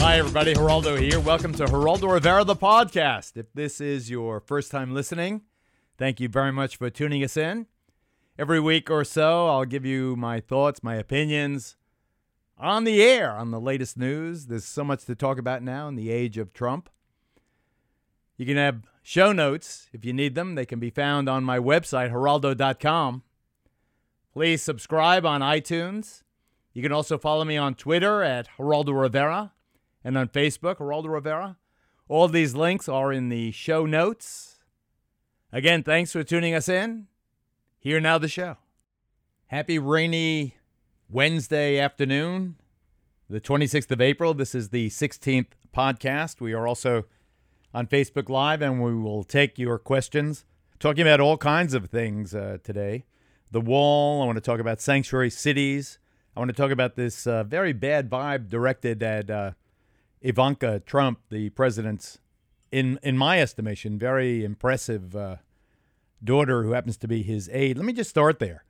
Hi, everybody. Geraldo here. Welcome to Geraldo Rivera, the podcast. If this is your first time listening, thank you very much for tuning us in. Every week or so, I'll give you my thoughts, my opinions on the air on the latest news. There's so much to talk about now in the age of Trump. You can have show notes if you need them. They can be found on my website, Geraldo.com. Please subscribe on iTunes. You can also follow me on Twitter at Geraldo Rivera and on Facebook, Geraldo Rivera. All of these links are in the show notes. Again, thanks for tuning us in. Here now the show. Happy rainy Wednesday afternoon, the 26th of April. This is the 16th podcast. We are also on Facebook Live, and we will take your questions. Talking about all kinds of things today. The wall. I want to talk about sanctuary cities. I want to talk about this very bad vibe directed at Ivanka Trump, the president's, in my estimation, very impressive daughter who happens to be his aide. Let me just start there.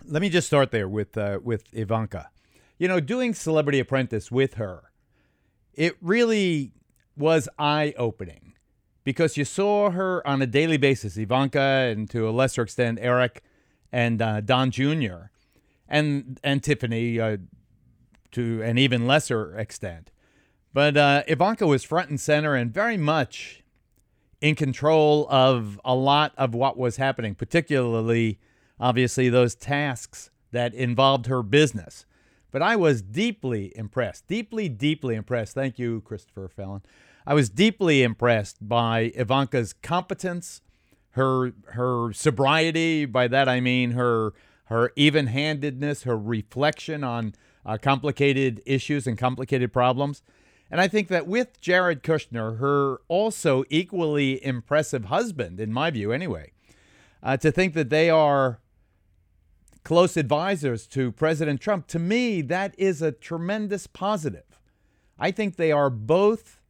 With Ivanka. You know, doing Celebrity Apprentice with her, it really was eye-opening because you saw her on a daily basis, Ivanka, and to a lesser extent, Eric and Don Jr., and Tiffany to an even lesser extent. But Ivanka was front and center and very much in control of a lot of what was happening, particularly, obviously, those tasks that involved her business. But I was deeply impressed, deeply impressed. Thank you, Christopher Fallon. I was deeply impressed by Ivanka's competence, her sobriety. By that I mean her even-handedness, her reflection on complicated issues and complicated problems. And I think that with Jared Kushner, her also equally impressive husband, in my view anyway, to think that they are close advisors to President Trump, to me, that is a tremendous positive. I think they are both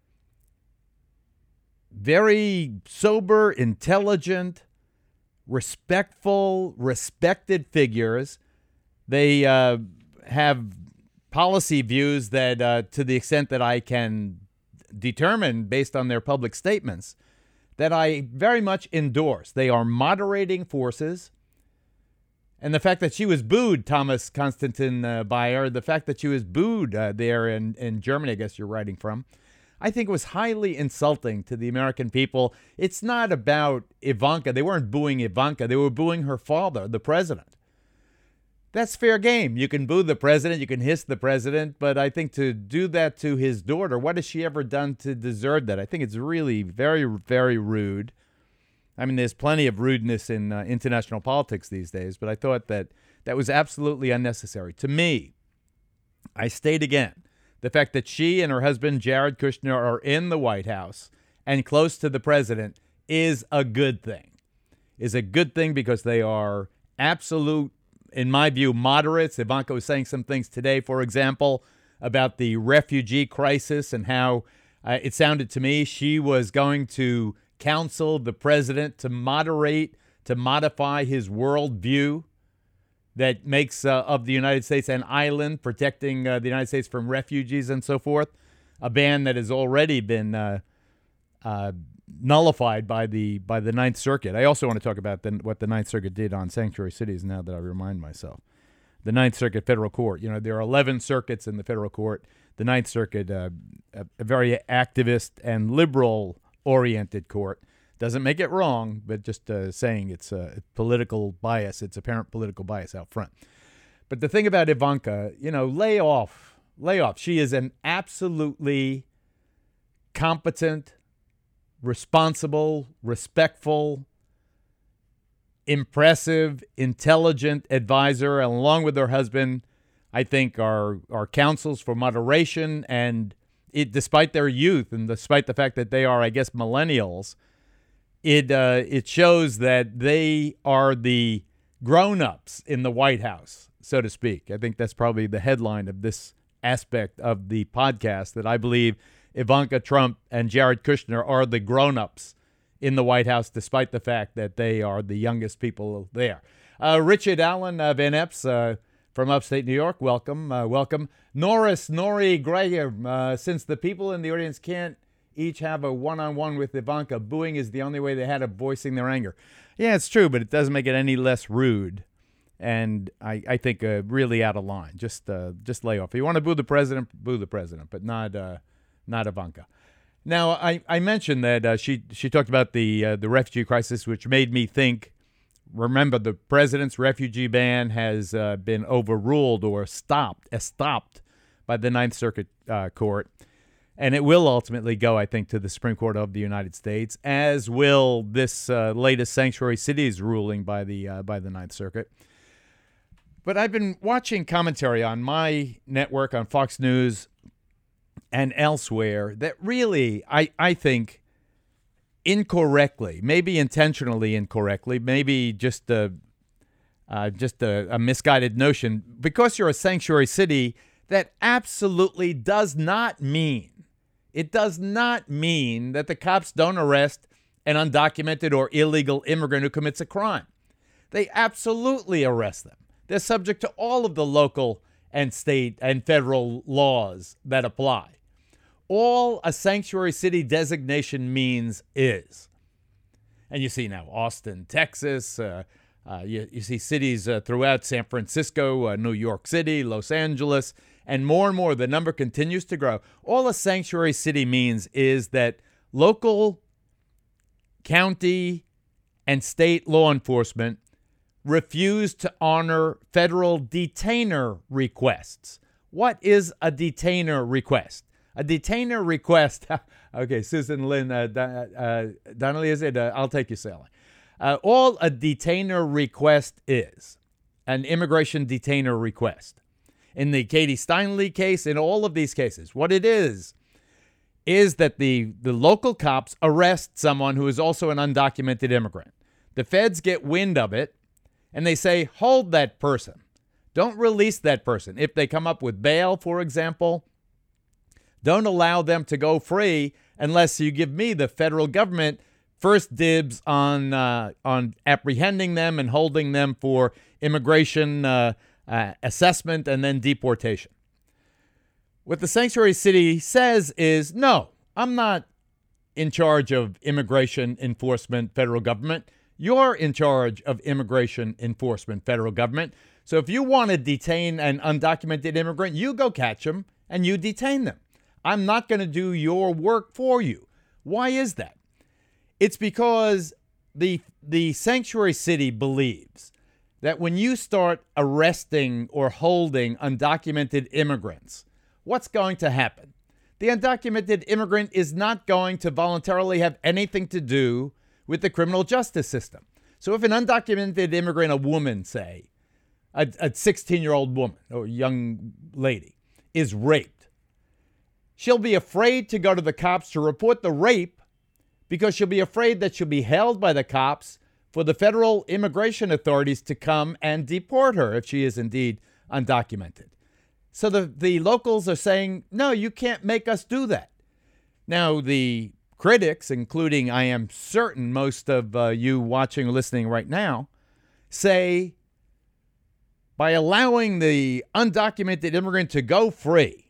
very sober, intelligent, respectful, respected figures. They have policy views that, to the extent that I can determine based on their public statements, that I very much endorse. They are moderating forces. And the fact that she was booed, Thomas Konstantin Bayer, the fact that she was booed there in Germany, I guess you're writing from, I think was highly insulting to the American people. It's not about Ivanka. They weren't booing Ivanka. They were booing her father, the president. That's fair game. You can boo the president. You can hiss the president. But I think to do that to his daughter, what has she ever done to deserve that? I think it's really very, very rude. I mean, there's plenty of rudeness in international politics these days, but I thought that was absolutely unnecessary. To me, I state again, the fact that she and her husband, Jared Kushner, are in the White House and close to the president is a good thing. Is a good thing because they are absolute, in my view, moderates. Ivanka was saying some things today, for example, about the refugee crisis and how it sounded to me she was going to counsel the president to moderate, to modify his worldview that makes of the United States an island, protecting the United States from refugees and so forth, a ban that has already been nullified by the Ninth Circuit. I also want to talk about what the Ninth Circuit did on sanctuary cities now that I remind myself. The Ninth Circuit Federal Court. You know, there are 11 circuits in the federal court. The Ninth Circuit, a very activist and liberal-oriented court. Doesn't make it wrong, but just saying it's a political bias. It's apparent political bias out front. But the thing about Ivanka, you know, lay off. She is an absolutely competent, responsible, respectful, impressive, intelligent advisor, and along with her husband, I think are counsels for moderation. And despite their youth and despite the fact that they are, I guess, millennials, it shows that they are the grown-ups in the White House, so to speak. I think that's probably the headline of this aspect of the podcast, that I believe Ivanka Trump and Jared Kushner are the grown-ups in the White House, despite the fact that they are the youngest people there. Richard Allen Van Epps, from upstate New York. Welcome. Welcome. Nori Greger, since the people in the audience can't each have a one-on-one with Ivanka, booing is the only way they had of voicing their anger. Yeah, it's true, but it doesn't make it any less rude. And I think really out of line. Just lay off. If you want to boo the president, but not Ivanka. Now, I mentioned that she talked about the refugee crisis, which made me think. Remember, the president's refugee ban has been overruled or stopped by the Ninth Circuit Court, and it will ultimately go, I think, to the Supreme Court of the United States, as will this latest sanctuary cities ruling by the Ninth Circuit. But I've been watching commentary on my network, on Fox News, and elsewhere that really, I think, incorrectly, maybe intentionally incorrectly, maybe just a misguided notion, because you're a sanctuary city, that absolutely does not mean that the cops don't arrest an undocumented or illegal immigrant who commits a crime. They absolutely arrest them. They're subject to all of the local and state and federal laws that apply. All a sanctuary city designation means is. And you see now Austin, Texas, you see cities throughout San Francisco, New York City, Los Angeles, and more, the number continues to grow. All a sanctuary city means is that local, county, and state law enforcement refuse to honor federal detainer requests. What is a detainer request? A detainer request, okay, Susan Lynn, Donnelly, is it? I'll take you sailing. All a detainer request is an immigration detainer request. In the Katie Steinle case, in all of these cases, what it is that the local cops arrest someone who is also an undocumented immigrant. The feds get wind of it, and they say, hold that person. Don't release that person. If they come up with bail, for example, don't allow them to go free unless you give me, the federal government, first dibs on apprehending them and holding them for immigration assessment and then deportation. What the sanctuary city says is, no, I'm not in charge of immigration enforcement, federal government. You're in charge of immigration enforcement, federal government. So if you want to detain an undocumented immigrant, you go catch them and you detain them. I'm not going to do your work for you. Why is that? It's because the sanctuary city believes that when you start arresting or holding undocumented immigrants, what's going to happen? The undocumented immigrant is not going to voluntarily have anything to do with the criminal justice system. So if an undocumented immigrant, a woman, say, a 16-year-old woman or young lady, is raped, she'll be afraid to go to the cops to report the rape because she'll be afraid that she'll be held by the cops for the federal immigration authorities to come and deport her if she is indeed undocumented. So the locals are saying, no, you can't make us do that. Now, the critics, including, I am certain, most of you watching or listening right now, say by allowing the undocumented immigrant to go free,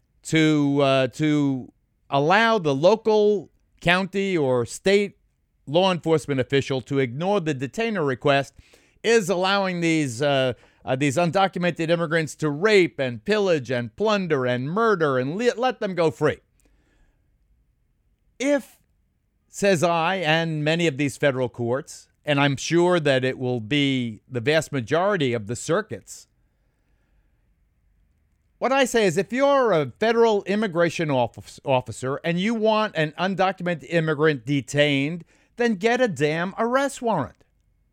to allow the local, county, or state law enforcement official to ignore the detainer request, is allowing these undocumented immigrants to rape and pillage and plunder and murder and let them go free. If, says I, and many of these federal courts, and I'm sure that it will be the vast majority of the circuits, what I say is if you're a federal immigration officer and you want an undocumented immigrant detained, then get a damn arrest warrant.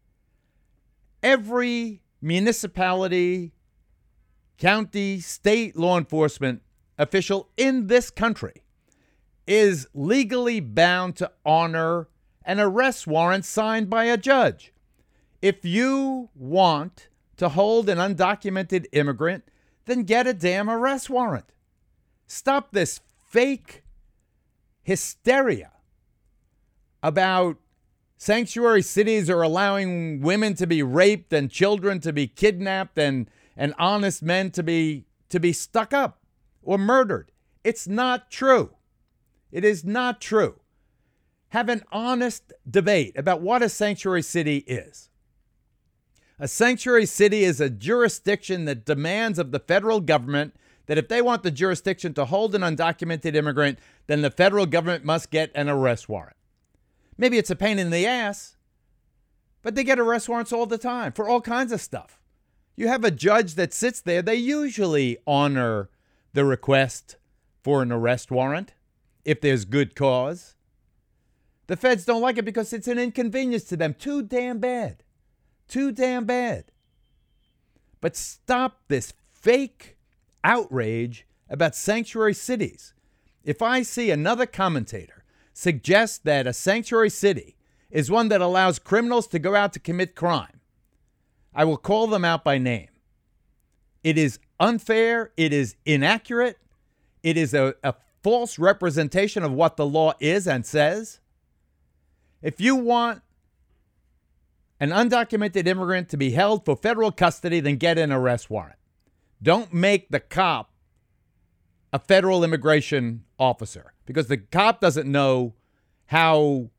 Every municipality, county, state law enforcement official in this country is legally bound to honor an arrest warrant signed by a judge. If you want to hold an undocumented immigrant, then get a damn arrest warrant. Stop this fake hysteria about sanctuary cities are allowing women to be raped and children to be kidnapped and and honest men to be stuck up or murdered. It's not true. It is not true. Have an honest debate about what a sanctuary city is. A sanctuary city is a jurisdiction that demands of the federal government that if they want the jurisdiction to hold an undocumented immigrant, then the federal government must get an arrest warrant. Maybe it's a pain in the ass, but they get arrest warrants all the time for all kinds of stuff. You have a judge that sits there. They usually honor the request for an arrest warrant if there's good cause. The feds don't like it because it's an inconvenience to them. Too damn bad. Too damn bad. But stop this fake outrage about sanctuary cities. If I see another commentator suggest that a sanctuary city is one that allows criminals to go out to commit crime, I will call them out by name. It is unfair. It is inaccurate. It is a false representation of what the law is and says. If you want an undocumented immigrant to be held for federal custody, then get an arrest warrant. Don't make the cop a federal immigration officer, because the cop doesn't know how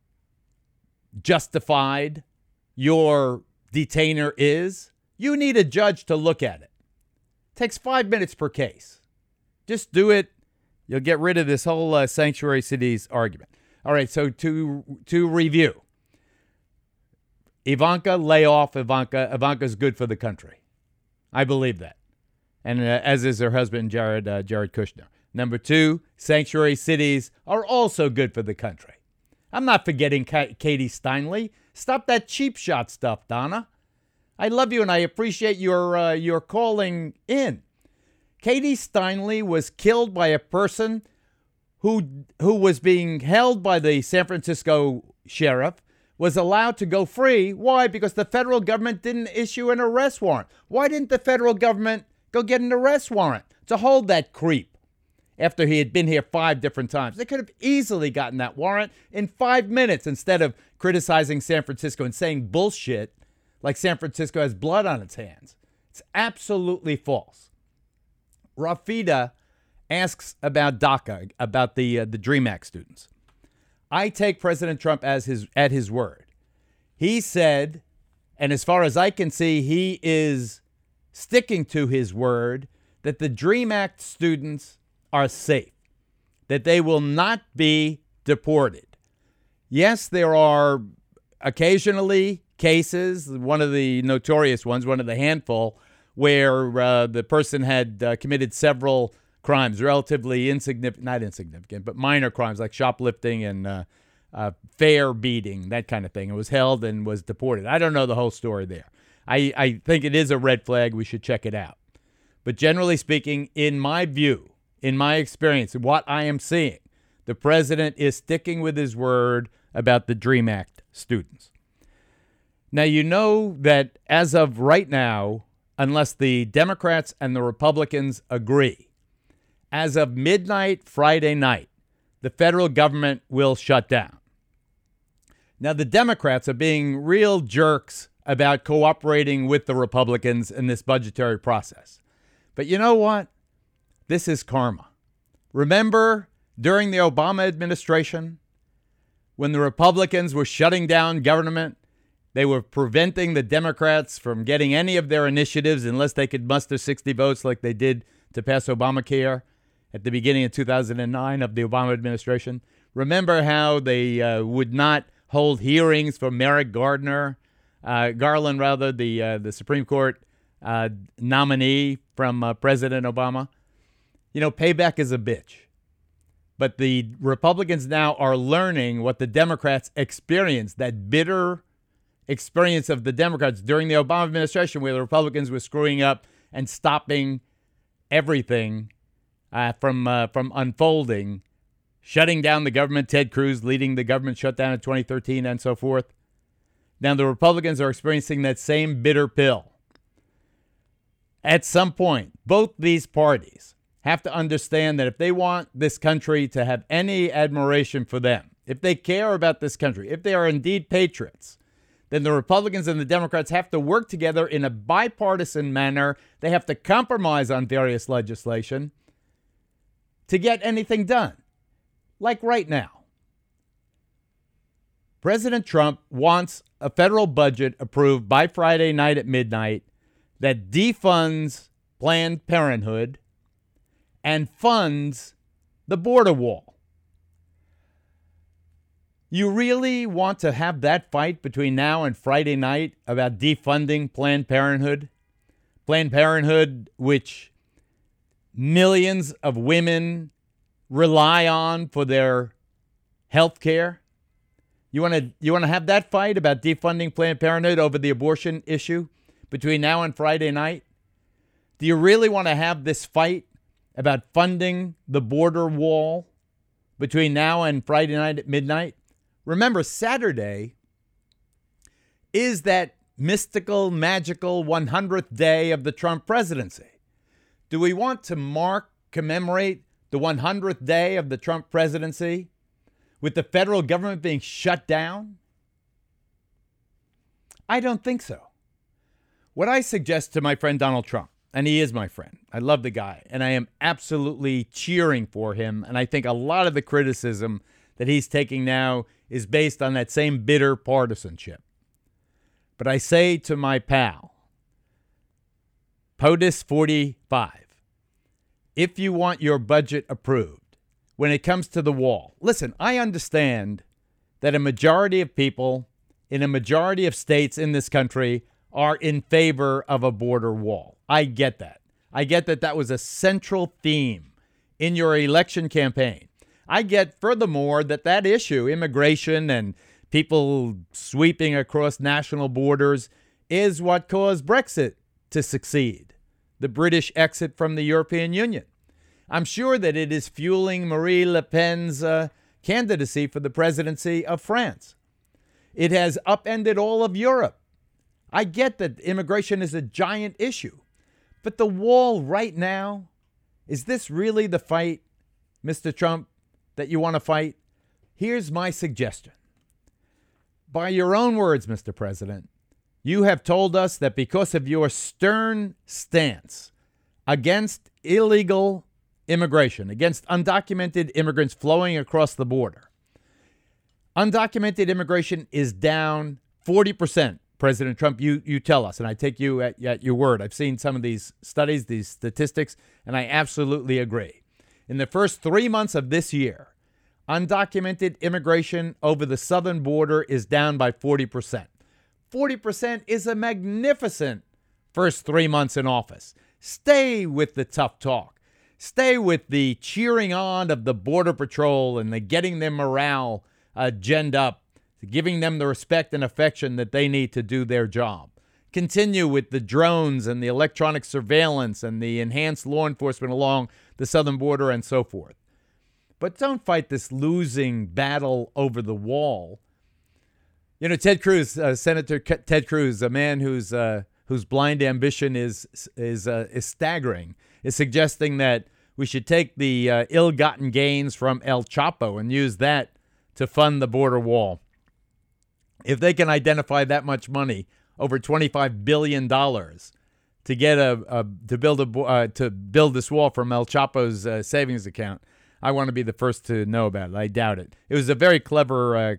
justified your detainer is. You need a judge to look at it. It takes 5 minutes per case. Just do it. You'll get rid of this whole sanctuary cities argument. All right, so to review. Ivanka, lay off Ivanka. Ivanka's good for the country. I believe that. And as is her husband, Jared Kushner. Number 2, sanctuary cities are also good for the country. I'm not forgetting Katie Steinle. Stop that cheap shot stuff, Donna. I love you and I appreciate your calling in. Katie Steinle was killed by a person who was being held by the San Francisco sheriff, was allowed to go free. Why? Because the federal government didn't issue an arrest warrant. Why didn't the federal government go get an arrest warrant to hold that creep after he had been here 5 different times? They could have easily gotten that warrant in 5 minutes instead of criticizing San Francisco and saying bullshit like San Francisco has blood on its hands. It's absolutely false. Rafida asks about DACA, about the DREAM Act students. I take President Trump at his word. He said, and as far as I can see, he is sticking to his word, that the DREAM Act students are safe, that they will not be deported. Yes, there are occasionally cases, one of the notorious ones, one of the handful, where the person had committed several crimes, relatively not insignificant, but minor crimes like shoplifting and fare beating, that kind of thing. It was held and was deported. I don't know the whole story there. I think it is a red flag. We should check it out. But generally speaking, in my view, in my experience, what I am seeing, the president is sticking with his word about the DREAM Act students. Now, you know that as of right now, unless the Democrats and the Republicans agree, as of midnight Friday night, the federal government will shut down. Now, the Democrats are being real jerks about cooperating with the Republicans in this budgetary process. But you know what? This is karma. Remember during the Obama administration, when the Republicans were shutting down government, they were preventing the Democrats from getting any of their initiatives unless they could muster 60 votes like they did to pass Obamacare at the beginning of 2009 of the Obama administration. Remember how they would not hold hearings for Merrick Garland, the Supreme Court nominee from President Obama? You know, payback is a bitch. But the Republicans now are learning what the Democrats experienced, that bitter experience of the Democrats during the Obama administration, where the Republicans were screwing up and stopping everything from unfolding, shutting down the government, Ted Cruz leading the government shutdown in 2013 and so forth. Now the Republicans are experiencing that same bitter pill. At some point, both these parties have to understand that if they want this country to have any admiration for them, if they care about this country, if they are indeed patriots, then the Republicans and the Democrats have to work together in a bipartisan manner. They have to compromise on various legislation to get anything done. Like right now, President Trump wants a federal budget approved by Friday night at midnight that defunds Planned Parenthood and funds the border wall. You really want to have that fight between now and Friday night about defunding Planned Parenthood? Planned Parenthood, which millions of women rely on for their health care? You want to have that fight about defunding Planned Parenthood over the abortion issue between now and Friday night? Do you really want to have this fight about funding the border wall between now and Friday night at midnight? Remember, Saturday is that mystical, magical 100th day of the Trump presidency. Do we want to commemorate the 100th day of the Trump presidency with the federal government being shut down? I don't think so. What I suggest to my friend Donald Trump, and he is my friend, I love the guy, and I am absolutely cheering for him, and I think a lot of the criticism that he's taking now is based on that same bitter partisanship. But I say to my pal, POTUS 45, if you want your budget approved when it comes to the wall, listen, I understand that a majority of people in a majority of states in this country are in favor of a border wall. I get that. I get that that was a central theme in your election campaign. I get, furthermore, that issue, immigration and people sweeping across national borders, is what caused Brexit to succeed, the British exit from the European Union. I'm sure that it is fueling Marine Le Pen's candidacy for the presidency of France. It has upended all of Europe. I get that immigration is a giant issue. But the wall right now, is this really the fight, Mr. Trump, that you want to fight? Here's my suggestion. By your own words, Mr. President, you have told us that because of your stern stance against illegal immigration, against undocumented immigrants flowing across the border, undocumented immigration is down 40%. President Trump, you tell us, and I take you at your word. I've seen some of these studies, these statistics, and I absolutely agree. In the first 3 months of this year, undocumented immigration over the southern border is down by 40%. 40% is a magnificent first 3 months in office. Stay with the tough talk. Stay with the cheering on of the Border Patrol and the getting their morale ginned up, giving them the respect and affection that they need to do their job. Continue with the drones and the electronic surveillance and the enhanced law enforcement along the southern border and so forth. But don't fight this losing battle over the wall. You know, Ted Cruz, Senator Ted Cruz, a man whose blind ambition is staggering, is suggesting that we should take the ill-gotten gains from El Chapo and use that to fund the border wall. If they can identify that much money, over $25 billion, to get to build this wall from El Chapo's savings account, I want to be the first to know about it. I doubt it. It was a very clever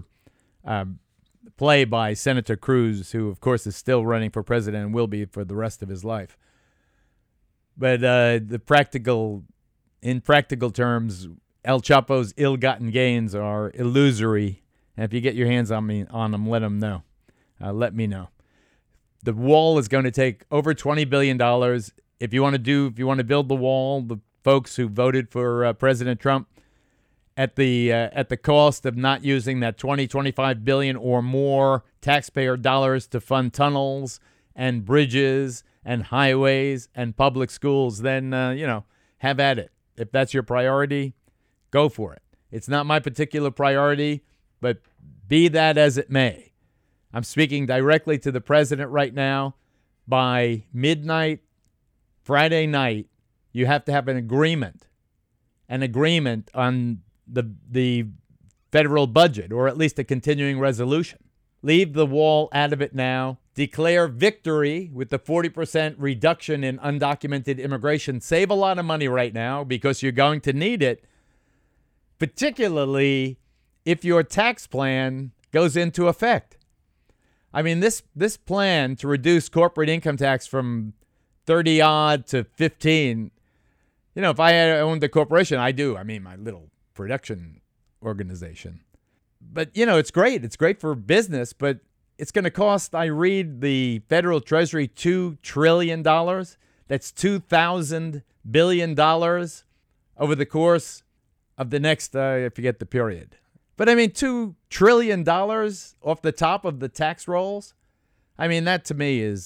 play by Senator Cruz, who of course is still running for president and will be for the rest of his life. But in practical terms, El Chapo's ill-gotten gains are illusory. And if you get your hands on them, let them know. Let me know. The wall is going to take over $20 billion. If you want to build the wall, the folks who voted for President Trump, at the cost of not using that $25 billion or more taxpayer dollars to fund tunnels and bridges and highways and public schools, then have at it. If that's your priority, go for it. It's not my particular priority, but be that as it may, I'm speaking directly to the president right now. By midnight, Friday night, you have to have an agreement on the federal budget, or at least a continuing resolution. Leave the wall out of it now. Declare victory with the 40% reduction in undocumented immigration. Save a lot of money right now because you're going to need it, particularly if your tax plan goes into effect. I mean, this plan to reduce corporate income tax from 30 odd to 15, if I had owned a corporation, I do. I mean, my little production organization. But, it's great. It's great for business, but it's going to cost, I read the federal treasury, $2 trillion. That's $2,000 billion over the course of the next, I forget the period. But I mean, $2 trillion off the top of the tax rolls. I mean, that to me is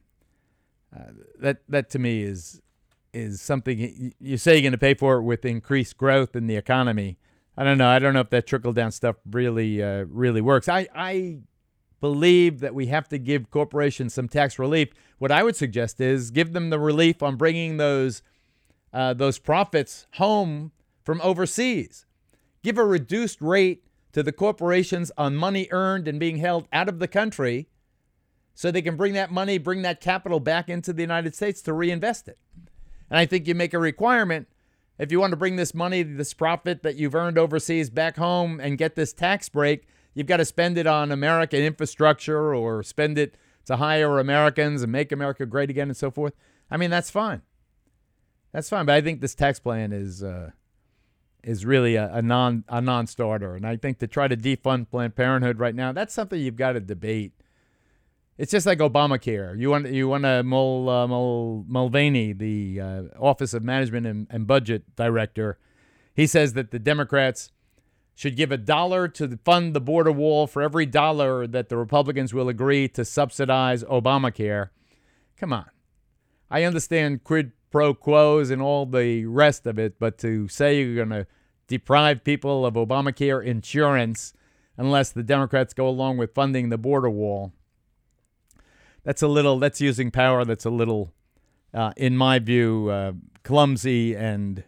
that to me is something you say you're going to pay for it with increased growth in the economy. I don't know. I don't know if that trickle down stuff really works. I believe that we have to give corporations some tax relief. What I would suggest is give them the relief on bringing those profits home from overseas. Give a reduced rate to the corporations on money earned and being held out of the country so they can bring that capital back into the United States to reinvest it. And I think you make a requirement, if you want to bring this money, this profit that you've earned overseas back home and get this tax break, you've got to spend it on American infrastructure or spend it to hire Americans and make America great again and so forth. I mean, that's fine. That's fine. But I think this tax plan is really a non-starter. And I think to try to defund Planned Parenthood right now, that's something you've got to debate. It's just like Obamacare. You want Mulvaney, the Office of Management and Budget Director, he says that the Democrats should give $1 to fund the border wall for every $1 that the Republicans will agree to subsidize Obamacare. Come on. I understand quid pro quos and all the rest of it, but to say you're going to deprive people of Obamacare insurance unless the Democrats go along with funding the border wall, that's using power that's a little, in my view, clumsy and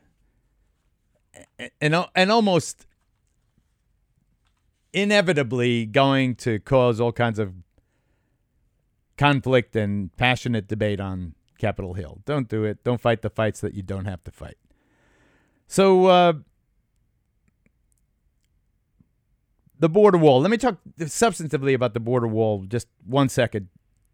almost inevitably going to cause all kinds of conflict and passionate debate on Capitol Hill. Don't do it. Don't fight the fights that you don't have to fight. So the border wall. Let me talk substantively about the border wall just 1 second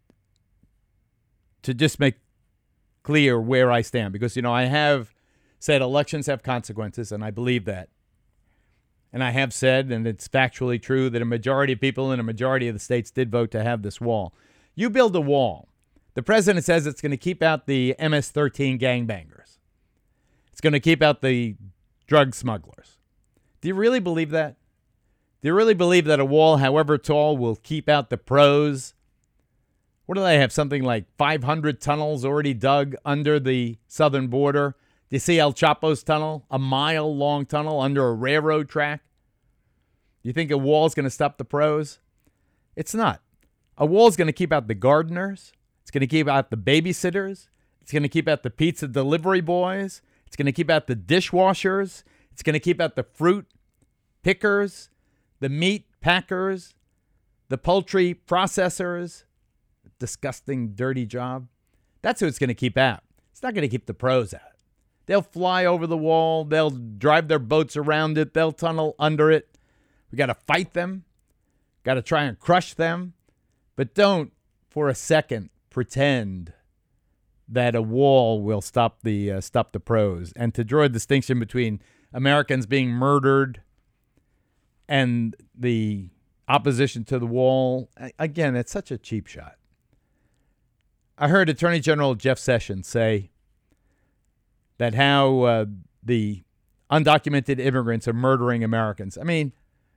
to just make clear where I stand. Because, I have said elections have consequences, and I believe that. And I have said, and it's factually true, that a majority of people in a majority of the states did vote to have this wall. You build a wall. The president says it's going to keep out the MS-13 gangbangers. It's going to keep out the drug smugglers. Do you really believe that? Do you really believe that a wall, however tall, will keep out the pros? What do they have? Something like 500 tunnels already dug under the southern border. Do you see El Chapo's tunnel? A mile-long tunnel under a railroad track? You think a wall's going to stop the pros? It's not. A wall's going to keep out the gardeners. It's going to keep out the babysitters. It's going to keep out the pizza delivery boys. It's going to keep out the dishwashers. It's going to keep out the fruit pickers, the meat packers, the poultry processors. Disgusting, dirty job. That's who it's going to keep out. It's not going to keep the pros out. They'll fly over the wall. They'll drive their boats around it. They'll tunnel under it. We got to fight them. Got to try and crush them. But don't, for a second, pretend that a wall will stop the pros. And to draw a distinction between Americans being murdered and the opposition to the wall, again, it's such a cheap shot. I heard Attorney General Jeff Sessions say that how the undocumented immigrants are murdering Americans. I mean,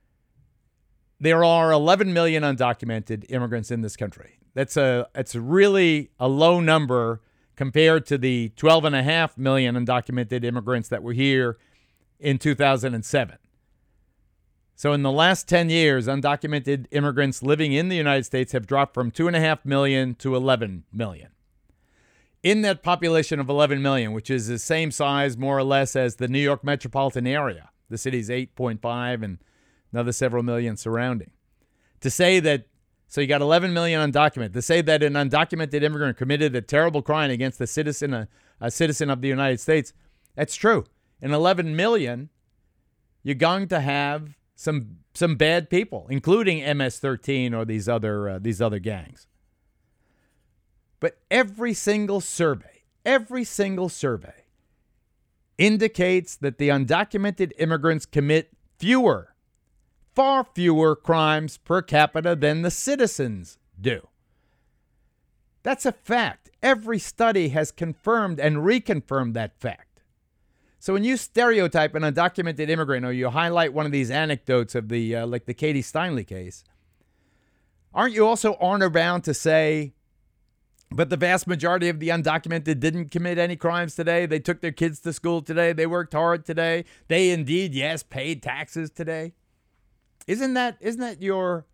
there are 11 million undocumented immigrants in this country. It's really a low number compared to the 12.5 million undocumented immigrants that were here in 2007. So in the last 10 years, undocumented immigrants living in the United States have dropped from 2.5 million to 11 million. In that population of 11 million, which is the same size more or less as the New York metropolitan area, the city's 8.5 and another several million surrounding. To say that So you got 11 million undocumented. To say that an undocumented immigrant committed a terrible crime against a citizen of the United States, that's true. In 11 million, you're going to have some bad people, including MS-13 or these other gangs. But every single survey indicates that the undocumented immigrants commit far fewer crimes per capita than the citizens do. That's a fact. Every study has confirmed and reconfirmed that fact. So when you stereotype an undocumented immigrant or you highlight one of these anecdotes of the like the Katie Steinle case, aren't you also honor-bound to say, but the vast majority of the undocumented didn't commit any crimes today? They took their kids to school today. They worked hard today. They indeed, yes, paid taxes today. Isn't that your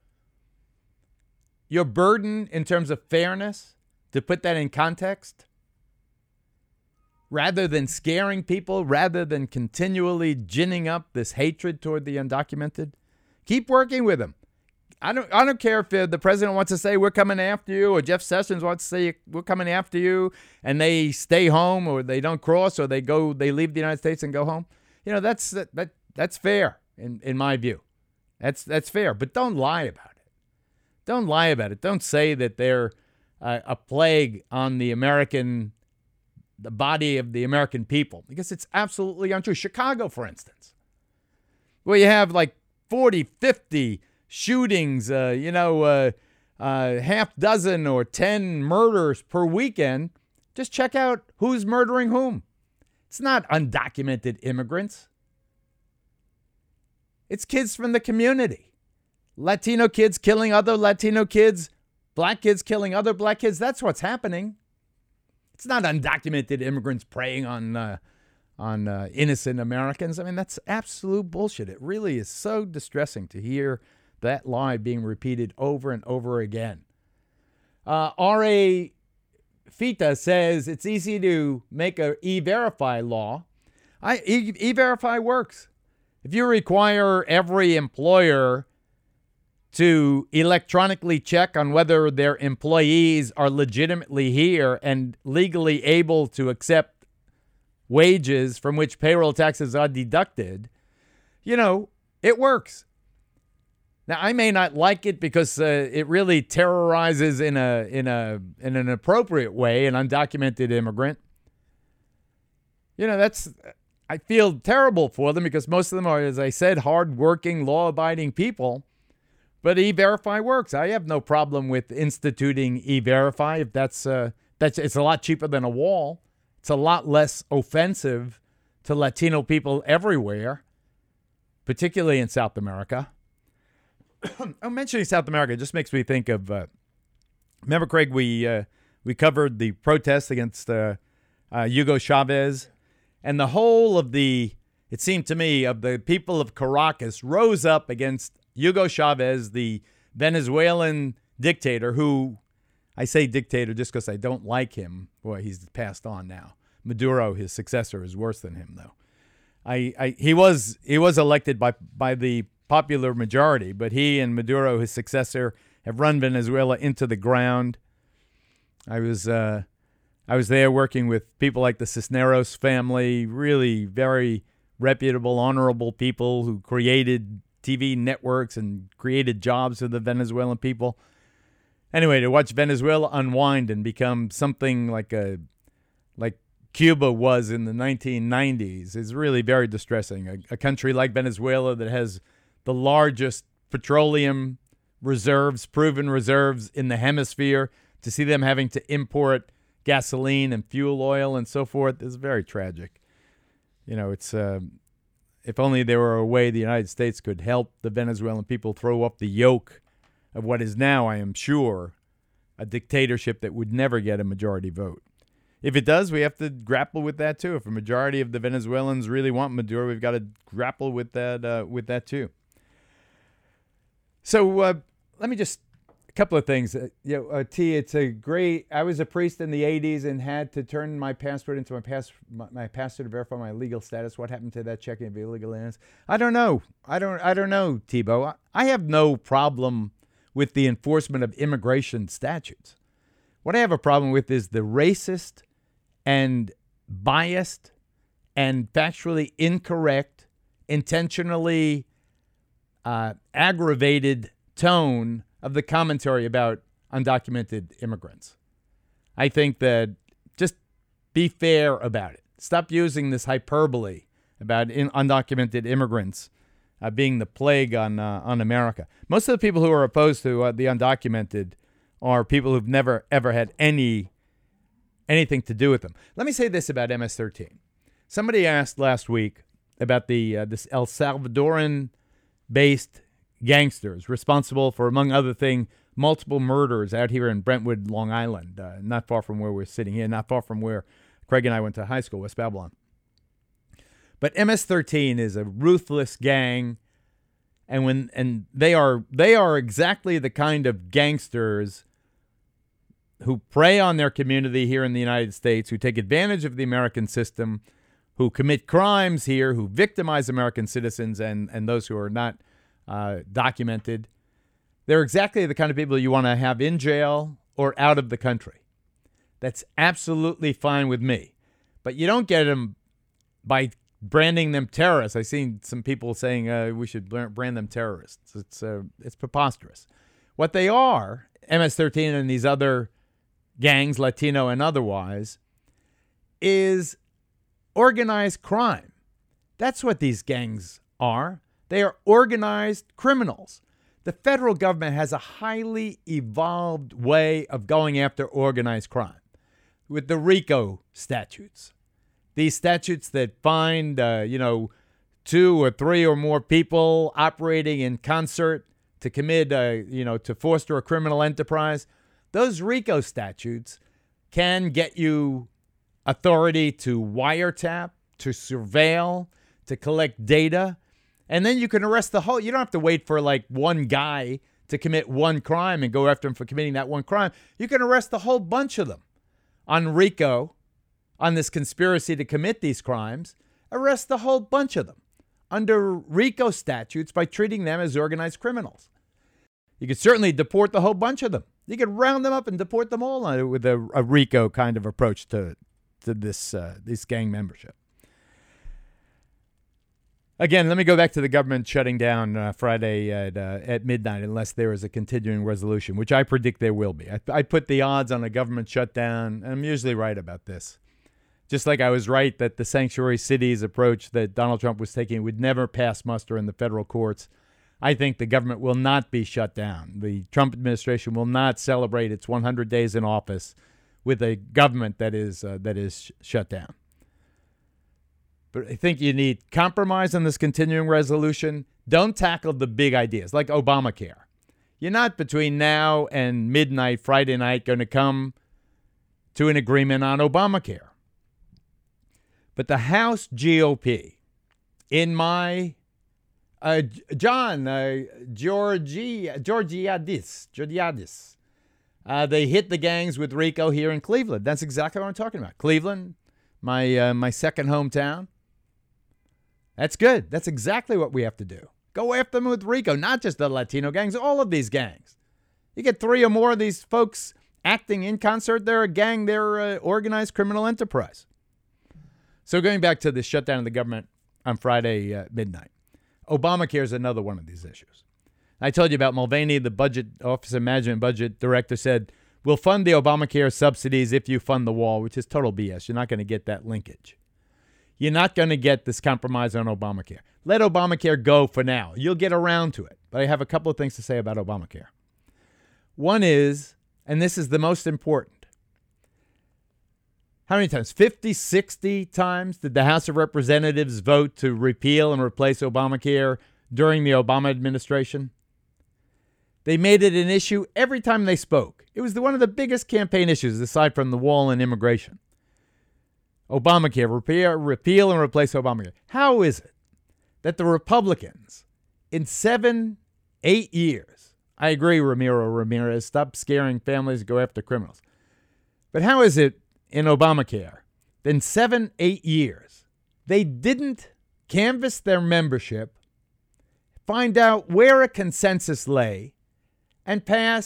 burden in terms of fairness to put that in context? Rather than scaring people, rather than continually ginning up this hatred toward the undocumented, keep working with them. I don't care if the president wants to say we're coming after you, or Jeff Sessions wants to say we're coming after you, and they stay home, or they don't cross, or they leave the United States and go home. You know, that's fair in my view. That's fair, but don't lie about it. Don't lie about it. Don't say that they're a plague on the body of the American people, because it's absolutely untrue. Chicago, for instance, where you have like 40, 50 shootings, half dozen or 10 murders per weekend. Just check out who's murdering whom. It's not undocumented immigrants. It's kids from the community. Latino kids killing other Latino kids. Black kids killing other black kids. That's what's happening. It's not undocumented immigrants preying on innocent Americans. I mean, that's absolute bullshit. It really is so distressing to hear that lie being repeated over and over again. R.A. Fita says it's easy to make a E-Verify law. E-Verify works. If you require every employer to electronically check on whether their employees are legitimately here and legally able to accept wages from which payroll taxes are deducted, it works. Now, I may not like it because it really terrorizes in an appropriate way an undocumented immigrant. I feel terrible for them because most of them are, as I said, hardworking, law-abiding people. But E-Verify works. I have no problem with instituting E-Verify if it's a lot cheaper than a wall. It's a lot less offensive to Latino people everywhere, particularly in South America. I'm mentioning South America. It just makes me think of, remember, Craig, we covered the protests against Hugo Chavez, and the whole of it seemed to me, of the people of Caracas rose up against Hugo Chavez, the Venezuelan dictator, who, I say dictator just because I don't like him. Boy, he's passed on now. Maduro, his successor, is worse than him, though. He was elected by the popular majority, but he and Maduro, his successor, have run Venezuela into the ground. I was there working with people like the Cisneros family, really very reputable, honorable people who created TV networks and created jobs for the Venezuelan people. Anyway, to watch Venezuela unwind and become something like Cuba was in the 1990s is really very distressing. A country like Venezuela that has the largest petroleum reserves, proven reserves in the hemisphere, to see them having to import gasoline and fuel oil and so forth is very tragic. It's if only there were a way the United States could help the Venezuelan people throw up the yoke of what is now, I am sure, a dictatorship that would never get a majority vote. If it does, we have to grapple with that too. If a majority of the Venezuelans really want Maduro, we've got to grapple with that too. So let me just, a couple of things. T, it's a great, I was a priest in the 80s and had to turn my passport into my pastor to verify my legal status. What happened to that checking of illegal aliens? I don't know. I don't know, Tebow. I have no problem with the enforcement of immigration statutes. What I have a problem with is the racist and biased and factually incorrect, intentionally aggravated tone of the commentary about undocumented immigrants. I think that just be fair about it. Stop using this hyperbole about undocumented immigrants being the plague on America. Most of the people who are opposed to the undocumented are people who've never, ever had anything to do with them. Let me say this about MS-13. Somebody asked last week about this El Salvadoran-based gangsters responsible for, among other things, multiple murders out here in Brentwood, Long Island, not far from where we're sitting here, not far from where Craig and I went to high school, West Babylon. But MS-13 is a ruthless gang, and they are exactly the kind of gangsters who prey on their community here in the United States, who take advantage of the American system, who commit crimes here, who victimize American citizens and those who are not documented. They're exactly the kind of people you want to have in jail or out of the country. That's absolutely fine with me. But you don't get them by branding them terrorists. I've seen some people saying we should brand them terrorists. It's preposterous. What they are, MS-13 and these other gangs, Latino and otherwise, is organized crime. That's what these gangs are. They are organized criminals. The federal government has a highly evolved way of going after organized crime with the RICO statutes. These statutes that find, 2 or 3 or more people operating in concert to commit, to foster a criminal enterprise. Those RICO statutes can get you authority to wiretap, to surveil, to collect data. And then you can arrest the whole. You don't have to wait for like one guy to commit one crime and go after him for committing that one crime. You can arrest a whole bunch of them on RICO, on this conspiracy to commit these crimes. Arrest the whole bunch of them under RICO statutes by treating them as organized criminals. You could certainly deport the whole bunch of them. You could round them up and deport them all with a RICO kind of approach to this gang membership. Again, let me go back to the government shutting down Friday at midnight unless there is a continuing resolution, which I predict there will be. I put the odds on a government shutdown, and I'm usually right about this. Just like I was right that the sanctuary cities approach that Donald Trump was taking would never pass muster in the federal courts, I think the government will not be shut down. The Trump administration will not celebrate its 100 days in office with a government that is shut down. But I think you need compromise on this continuing resolution. Don't tackle the big ideas like Obamacare. You're not between now and midnight Friday night going to come to an agreement on Obamacare. But the House GOP, in my Georgiadis, they hit the gangs with RICO here in Cleveland. That's exactly what I'm talking about. Cleveland, my second hometown. That's good. That's exactly what we have to do. Go after them with RICO, not just the Latino gangs, all of these gangs. You get 3 or more of these folks acting in concert, they're a gang, they're an organized criminal enterprise. So going back to the shutdown of the government on Friday midnight, Obamacare is another one of these issues. I told you about Mulvaney, the budget Office of Management Budget Director, said, we'll fund the Obamacare subsidies if you fund the wall, which is total BS. You're not going to get that linkage. You're not going to get this compromise on Obamacare. Let Obamacare go for now. You'll get around to it. But I have a couple of things to say about Obamacare. One is, and this is the most important, how many times? 50, 60 times did the House of Representatives vote to repeal and replace Obamacare during the Obama administration? They made it an issue every time they spoke. It was one of the biggest campaign issues aside from the wall and immigration. Obamacare, repeal and replace Obamacare. How is it that the Republicans in 7, 8 years, I agree, Ramiro Ramirez, stop scaring families, go after criminals. But how is it in Obamacare, in 7, 8 years, they didn't canvass their membership, find out where a consensus lay, and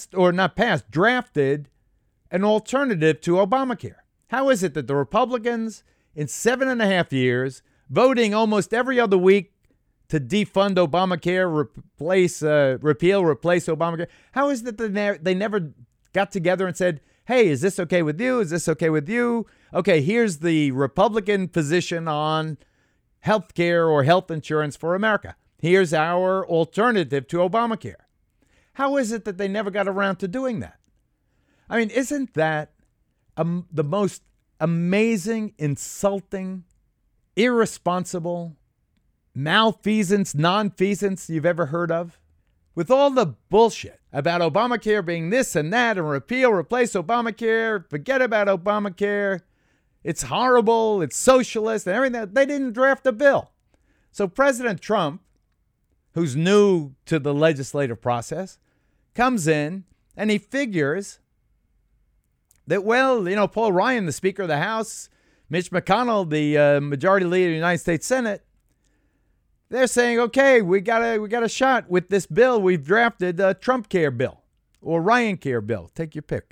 drafted an alternative to Obamacare? How is it that the Republicans, in 7.5 years, voting almost every other week to defund Obamacare, repeal, replace Obamacare, how is it that they never got together and said, hey, is this okay with you? Is this okay with you? Okay, here's the Republican position on health care or health insurance for America. Here's our alternative to Obamacare. How is it that they never got around to doing that? I mean, isn't that the most amazing, insulting, irresponsible, malfeasance, nonfeasance you've ever heard of? With all the bullshit about Obamacare being this and that and repeal, replace Obamacare, forget about Obamacare, it's horrible, it's socialist and everything, they didn't draft a bill. So President Trump, who's new to the legislative process, comes in and he figures that, well, Paul Ryan, the Speaker of the House, Mitch McConnell, the Majority Leader of the United States Senate, they're saying, okay, we got a shot with this bill. We've drafted a Trump Care bill or Ryan Care bill. Take your pick.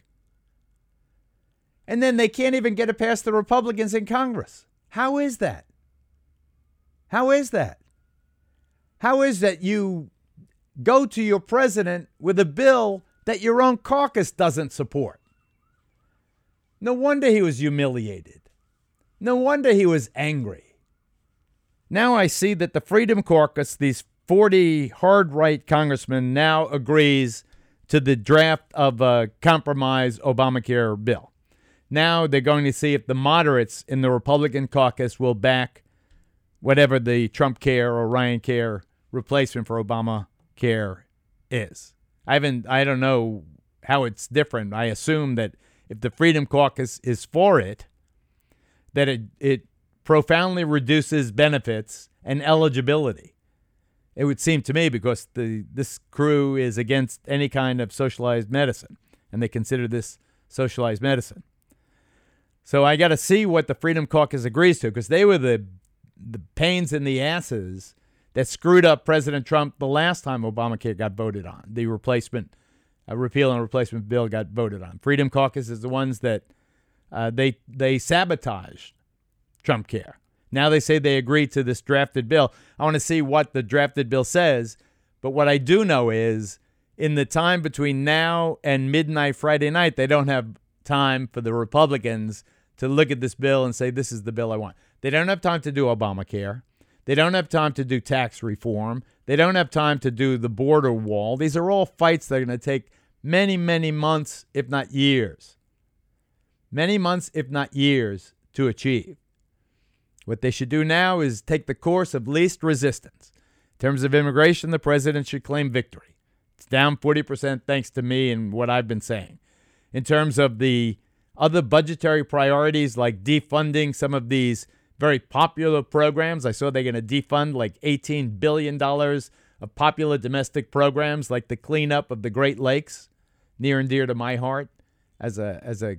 And then they can't even get it past the Republicans in Congress. How is that? How is that? How is that you go to your president with a bill that your own caucus doesn't support? No wonder he was humiliated. No wonder he was angry. Now I see that the Freedom Caucus, these 40 hard-right congressmen, now agrees to the draft of a compromise Obamacare bill. Now they're going to see if the moderates in the Republican caucus will back whatever the Trump Care or Ryan Care replacement for Obamacare is. I don't know how it's different. I assume that if the Freedom Caucus is for it, that it profoundly reduces benefits and eligibility. It would seem to me, because this crew is against any kind of socialized medicine, and they consider this socialized medicine. So I got to see what the Freedom Caucus agrees to, because they were the pains in the asses that screwed up President Trump the last time Obamacare got voted on. The repeal and replacement bill got voted on. Freedom Caucus is the ones that they sabotaged Trump Care. Now they say they agreed to this drafted bill. I want to see what the drafted bill says. But what I do know is in the time between now and midnight Friday night, they don't have time for the Republicans to look at this bill and say, this is the bill I want. They don't have time to do Obamacare. They don't have time to do tax reform. They don't have time to do the border wall. These are all fights that are going to take many, many months, if not years. Many months, if not years, to achieve. What they should do now is take the course of least resistance. In terms of immigration, the president should claim victory. It's down 40% thanks to me and what I've been saying. In terms of the other budgetary priorities, like defunding some of these very popular programs, I saw they're going to defund like $18 billion of popular domestic programs like the cleanup of the Great Lakes, near and dear to my heart as a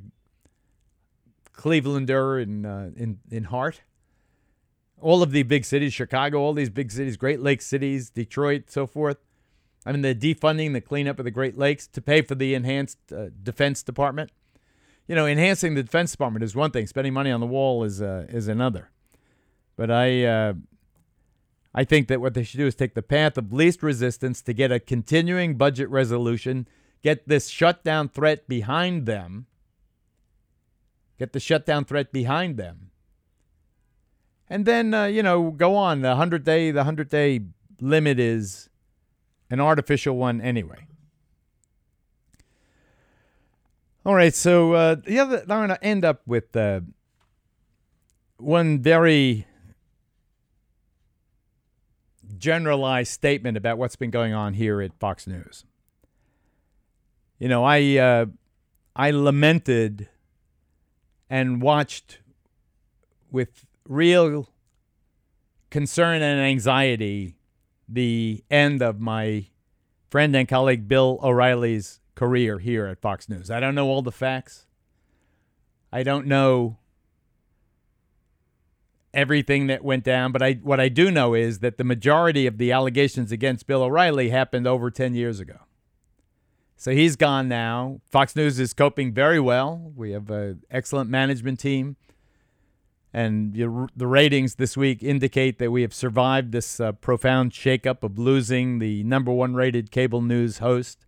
Clevelander in heart. All of the big cities, Chicago, all these big cities, Great Lakes cities, Detroit, so forth. I mean, they're defunding the cleanup of the Great Lakes to pay for the enhanced Defense Department. Enhancing the Defense Department is one thing. Spending money on the wall is another. But I think that what they should do is take the path of least resistance to get a continuing budget resolution, get this shutdown threat behind them, and then, go on. The 100-day limit is an artificial one anyway. All right, so I'm going to end up with one very generalized statement about what's been going on here at Fox News. I lamented and watched with real concern and anxiety the end of my friend and colleague Bill O'Reilly's career here at Fox News. I don't know all the facts. I don't know everything that went down, but what I do know is that the majority of the allegations against Bill O'Reilly happened over 10 years ago. So he's gone now. Fox News is coping very well. We have an excellent management team. And the ratings this week indicate that we have survived this profound shakeup of losing the number one rated cable news host.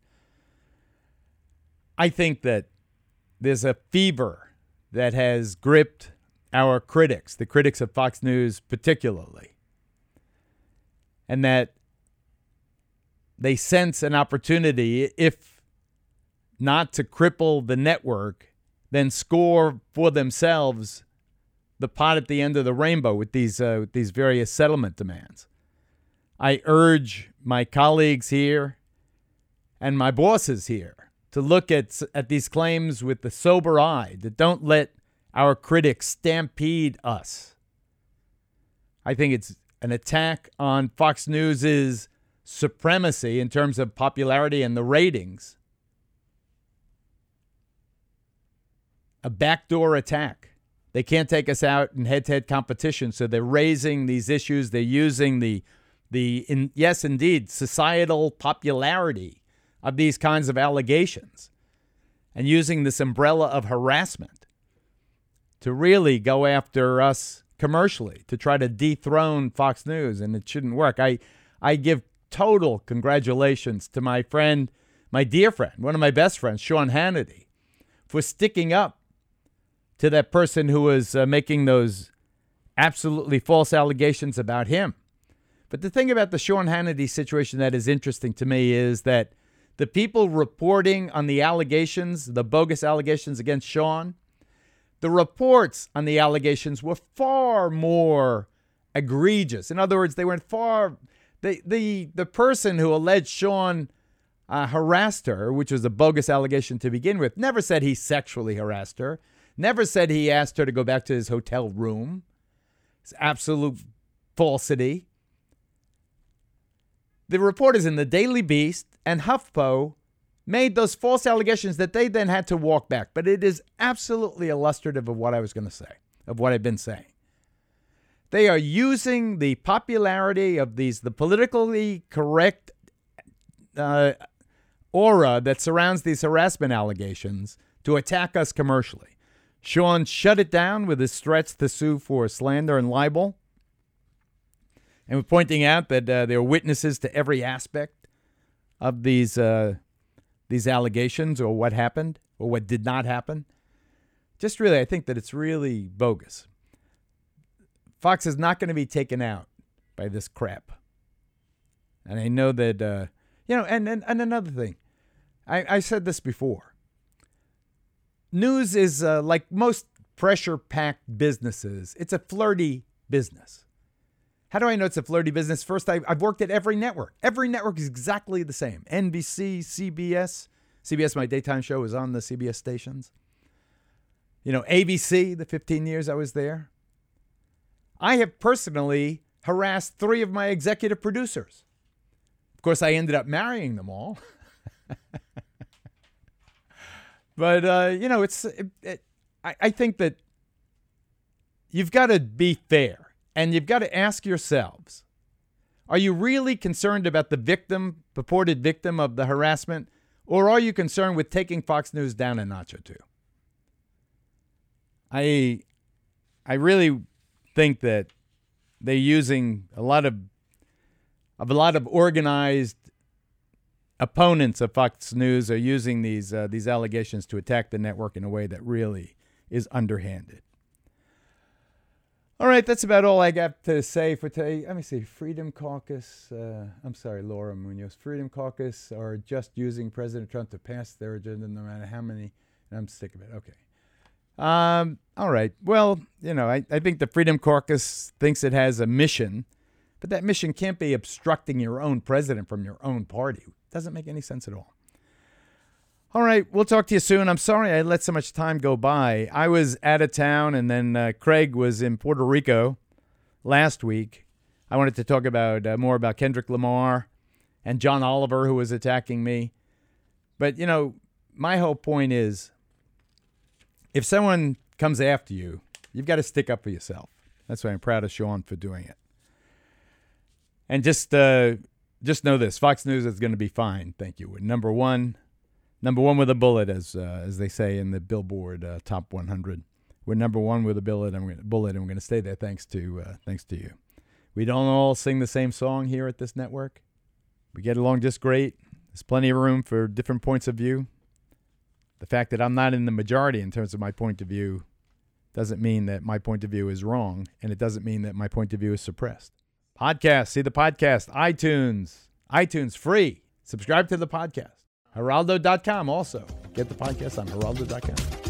I think that there's a fever that has gripped our critics, the critics of Fox News particularly, and that they sense an opportunity, if not to cripple the network, then score for themselves the pot at the end of the rainbow with these various settlement demands. I urge my colleagues here and my bosses here to look at these claims with the sober eye, that don't let our critics stampede us. I think it's an attack on Fox News's supremacy in terms of popularity and the ratings. A backdoor attack. They can't take us out in head-to-head competition, so they're raising these issues. They're using yes, indeed, societal popularity of these kinds of allegations and using this umbrella of harassment to really go after us commercially, to try to dethrone Fox News, and it shouldn't work. I give total congratulations to my friend, my dear friend, one of my best friends, Sean Hannity, for sticking up to that person who was making those absolutely false allegations about him. But the thing about the Sean Hannity situation that is interesting to me is that the people reporting on the allegations, the bogus allegations against Sean, the reports on the allegations were far more egregious. In other words, they went far... The person who alleged Sean harassed her, which was a bogus allegation to begin with, never said he sexually harassed her. Never said he asked her to go back to his hotel room. It's absolute falsity. The reporters in the Daily Beast and HuffPo made those false allegations that they then had to walk back. But it is absolutely illustrative of what I was going to say, of what I've been saying. They are using the popularity of the politically correct aura that surrounds these harassment allegations to attack us commercially. Sean shut it down with his threats to sue for slander and libel. And we're pointing out that there are witnesses to every aspect of these allegations, or what happened or what did not happen. Just really, I think that it's really bogus. Fox is not going to be taken out by this crap. And I know that, and another thing, I said this before. News is like most pressure-packed businesses. It's a flirty business. How do I know it's a flirty business? First, I've worked at every network. Every network is exactly the same. NBC, CBS. CBS, my daytime show, was on the CBS stations. ABC, the 15 years I was there. I have personally harassed 3 of my executive producers. Of course, I ended up marrying them all. But, I think that you've got to be fair, and you've got to ask yourselves, are you really concerned about the purported victim of the harassment, or are you concerned with taking Fox News down a notch or two? I really think that they're using a lot of organized opponents of Fox News are using these allegations to attack the network in a way that really is underhanded. All right, that's about all I got to say for today. Let me see. Freedom Caucus. I'm sorry, Laura Munoz. Freedom Caucus are just using President Trump to pass their agenda no matter how many. And I'm sick of it. Okay. All right. Well, I think the Freedom Caucus thinks it has a mission, but that mission can't be obstructing your own president from your own party. It doesn't make any sense at all. All right. We'll talk to you soon. I'm sorry I let so much time go by. I was out of town, and then Craig was in Puerto Rico last week. I wanted to talk about more about Kendrick Lamar and John Oliver, who was attacking me. But, my whole point is, if someone comes after you, you've got to stick up for yourself. That's why I'm proud of Sean for doing it. And just know this, Fox News is going to be fine, thank you. We're number one. Number one with a bullet, as they say in the Billboard Top 100. We're number one with a bullet, and we're going to stay there thanks to you. We don't all sing the same song here at this network. We get along just great. There's plenty of room for different points of view. The fact that I'm not in the majority in terms of my point of view doesn't mean that my point of view is wrong, and it doesn't mean that my point of view is suppressed. Podcast, see the podcast, iTunes free. Subscribe to the podcast. Geraldo.com also. Get the podcast on Geraldo.com.